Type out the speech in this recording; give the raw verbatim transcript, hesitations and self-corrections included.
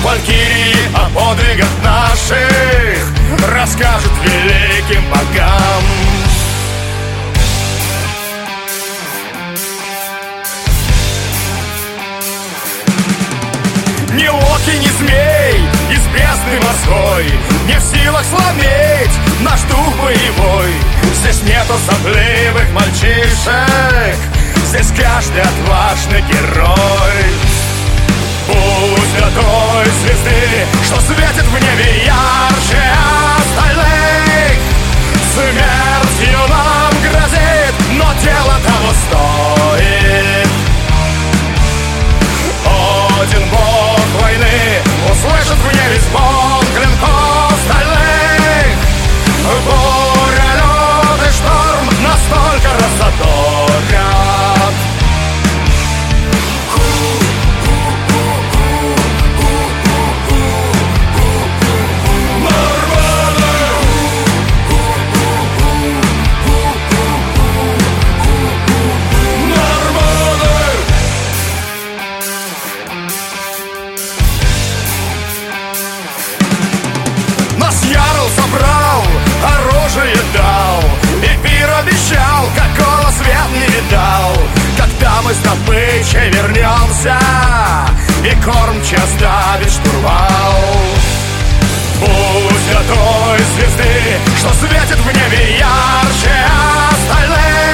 валькирии о подвигах наших расскажет великим богам. Ни Локи, ни змей из бездны морской не в силах сломить наш дух боевой. Здесь нету сопливых мальчишек, здесь каждый отважный герой. Пусть для той звезды, что светит в небе ярче остальных, смертью нам грозит, но дело того стоит. Один бог войны услышит в небе звон клинков стальных. Буря, лед и шторм настолько раззадорят. Собрал, оружие дал, и пир обещал, какого свет не видал. Когда мы с добычей вернемся, и кормчий оставит штурвал. Пусть для той звезды, что светит в небе ярче остальных,